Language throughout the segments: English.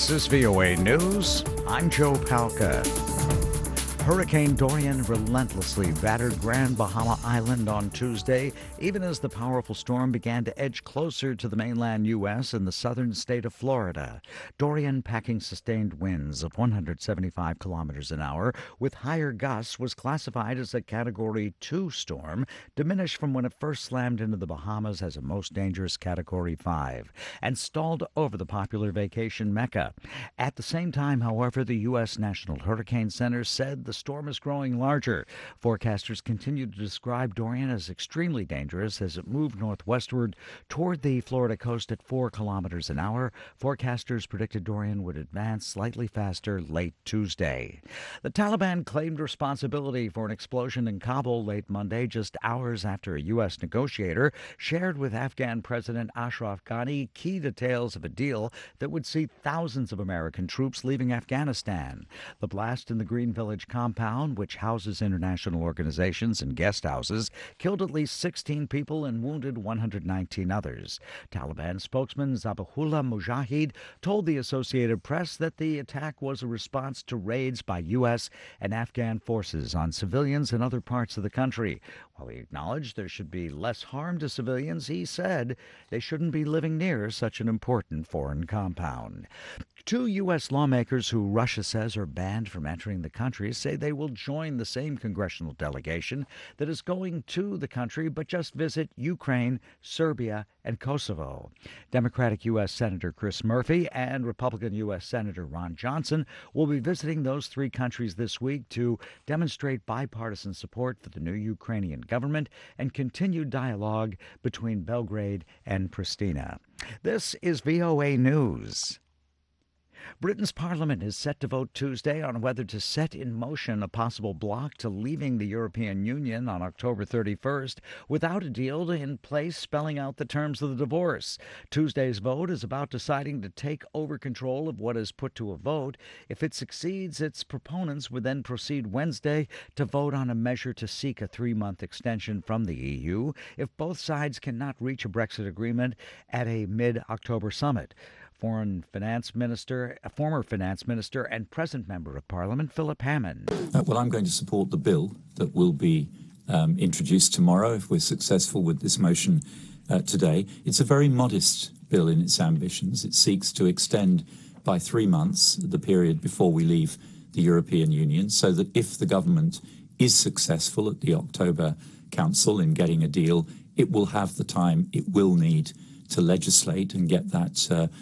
This is VOA News. I'm Joe Palca. Hurricane Dorian relentlessly battered Grand Bahama Island on Tuesday, even as the powerful storm began to edge closer to the mainland U.S. and the southern state of Florida. Dorian, packing sustained winds of 175 kilometers an hour with higher gusts, was classified as a Category 2 storm, diminished from when it first slammed into the Bahamas as a most dangerous Category 5, and stalled over the popular vacation Mecca. At the same time, however, the U.S. National Hurricane Center said the storm is growing larger. Forecasters continue to describe Dorian as extremely dangerous as it moved northwestward toward the Florida coast at 4 kilometers an hour. Forecasters predicted Dorian would advance slightly faster late Tuesday. The Taliban claimed responsibility for an explosion in Kabul late Monday, just hours after a U.S. negotiator shared with Afghan President Ashraf Ghani key details of a deal that would see thousands of American troops leaving Afghanistan. The blast in the Green Village compound, which houses international organizations and guest houses, killed at least 16 people and wounded 119 others. Taliban spokesman Zabihullah Mujahid told the Associated Press that the attack was a response to raids by U.S. and Afghan forces on civilians in other parts of the country. While he acknowledged there should be less harm to civilians, he said they shouldn't be living near such an important foreign compound. 2 U.S. lawmakers who Russia says are banned from entering the country say they will join the same congressional delegation that is going to the country but just visit Ukraine, Serbia, and Kosovo. Democratic U.S. Senator Chris Murphy and Republican U.S. Senator Ron Johnson will be visiting those 3 countries this week to demonstrate bipartisan support for the new Ukrainian government and continued dialogue between Belgrade and Pristina. This is VOA News. Britain's Parliament is set to vote Tuesday on whether to set in motion a possible block to leaving the European Union on October 31st without a deal in place spelling out the terms of the divorce. Tuesday's vote is about deciding to take over control of what is put to a vote. If it succeeds, its proponents would then proceed Wednesday to vote on a measure to seek a 3-month extension from the EU if both sides cannot reach a Brexit agreement at a mid-October summit. Former Finance Minister and present Member of Parliament, Philip Hammond. Well, I'm going to support the bill that will be introduced tomorrow if we're successful with this motion today. It's a very modest bill in its ambitions. It seeks to extend by 3 months the period before we leave the European Union so that if the government is successful at the October Council in getting a deal, it will have the time it will need to legislate and get that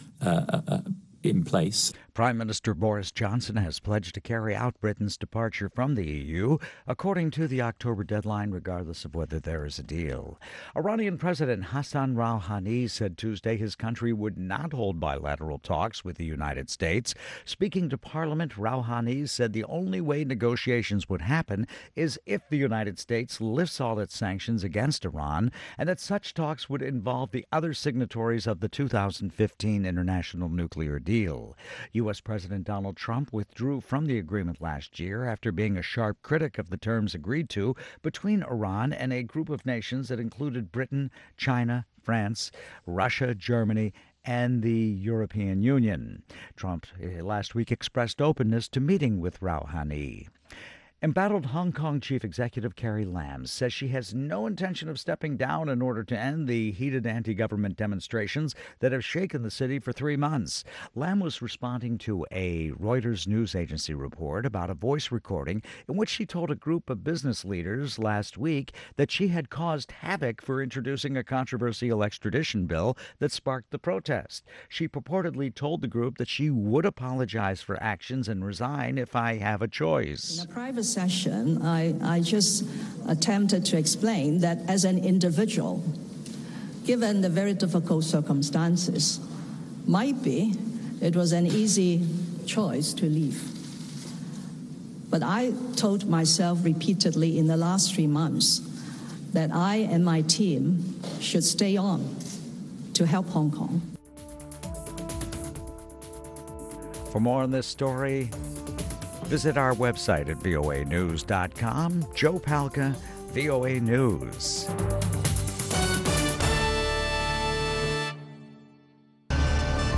in place. Prime Minister Boris Johnson has pledged to carry out Britain's departure from the EU, according to the October deadline, regardless of whether there is a deal. Iranian President Hassan Rouhani said Tuesday his country would not hold bilateral talks with the United States. Speaking to Parliament, Rouhani said the only way negotiations would happen is if the United States lifts all its sanctions against Iran, and that such talks would involve the other signatories of the 2015 international nuclear deal. U.S. President Donald Trump withdrew from the agreement last year after being a sharp critic of the terms agreed to between Iran and a group of nations that included Britain, China, France, Russia, Germany, and the European Union. Trump last week expressed openness to meeting with Rouhani. Embattled Hong Kong Chief Executive Carrie Lam says she has no intention of stepping down in order to end the heated anti-government demonstrations that have shaken the city for 3 months. Lam was responding to a Reuters news agency report about a voice recording in which she told a group of business leaders last week that she had caused havoc for introducing a controversial extradition bill that sparked the protest. She purportedly told the group that she would apologize for actions and resign if I have a choice. In a private session, I just attempted to explain that as an individual, given the very difficult circumstances, might be it was an easy choice to leave. But I told myself repeatedly in the last 3 months that I and my team should stay on to help Hong Kong. For more on this story, visit our website at voanews.com. Joe Palca, VOA News.